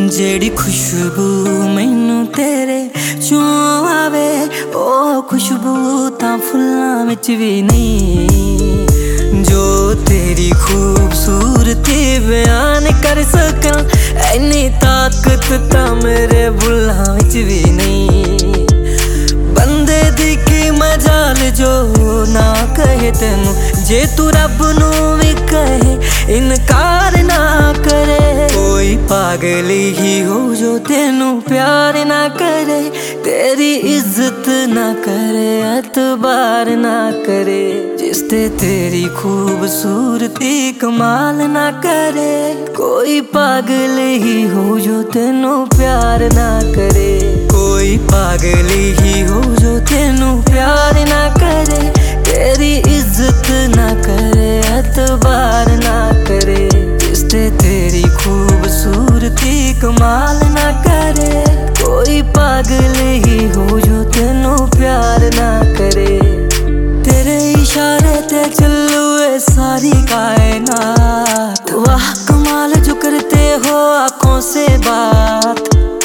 जेड़ी खुशबू मैनू तेरे चों आवे ओ खुशबू तां फुल्लां विच भी नहीं। जो तेरी खूबसूरती बयान कर सकन ऐनी ताकत तां मेरे बुल्लां विच भी नहीं। बंदे दी की मजाल जो ना कहे तेनू, जे तू रब नू भी कहे इनकार ना करे। कोई पागल ही हो जो तेनू प्यार ना करे, तेरी इज्जत ना करे, एतबार ना करे। जिसते तेरी खूबसूरती कमाल ना करे, कोई पागल ही हो जो तेनू प्यार ना करे। कोई पागल ही हो जो तेनू प्यार ना करे, तेरी इज्जत ना करे, एतबार ना करे। जिसते तेरी खूबसूरती कमाल ना करे, कोई पागल ही हो जो तेनू प्यार ना करे। तेरे इशारे ते चलू ए सारी कायनात, वाह कमाल जो करते हो आंखों से बात।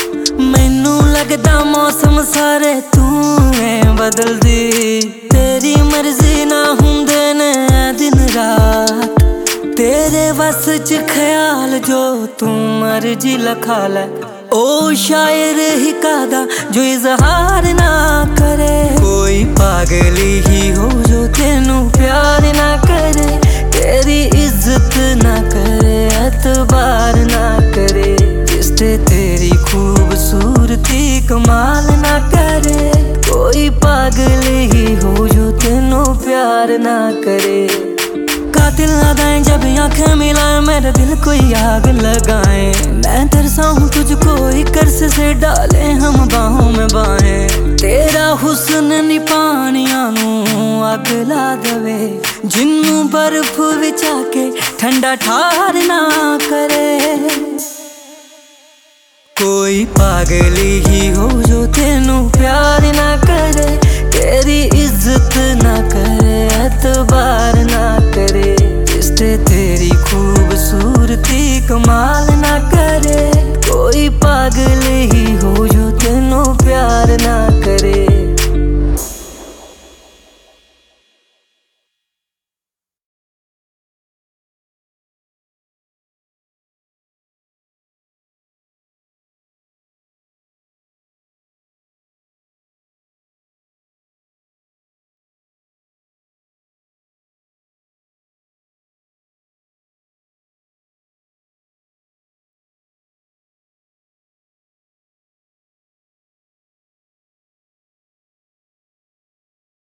मैनू लगदा मौसम सारे तू है बदल दी, तेरी मर्जी ना हुंदे ने दिन रात। तेरे वस च ख्याल जो तू मर्जी लखा लै, ओ शायर ही कादा जो इजहार ना करे। कोई पागल ही हो जो तेनू प्यार ना करे, तेरी इज्जत ना करे, एतबार ना करे। जिसते तेरी खूबसूरती कमाल ना करे, कोई पागल ही हो जो तेनू प्यार ना करे। कातिल अदाएं जब आंखें मिलाएं, मेरे दिल कोई आग लगाए। मैं तरसाऊं तुझको एक अर्स से डाले हम बाहों में बाहें। तेरा हुस्न नी पानियां नू अग ला दवे, जिन्नू बर्फ विच आके ठंडा ठार ना करे। कोई पागल ही हो जो तेनू प्यार ना करे, तेरी इज्जत ना करे, एतबार ना करे। जिसते तेरी खूबसूरती कमाल ना करे, कोई पागल ही हो जो तेनू प्यार ना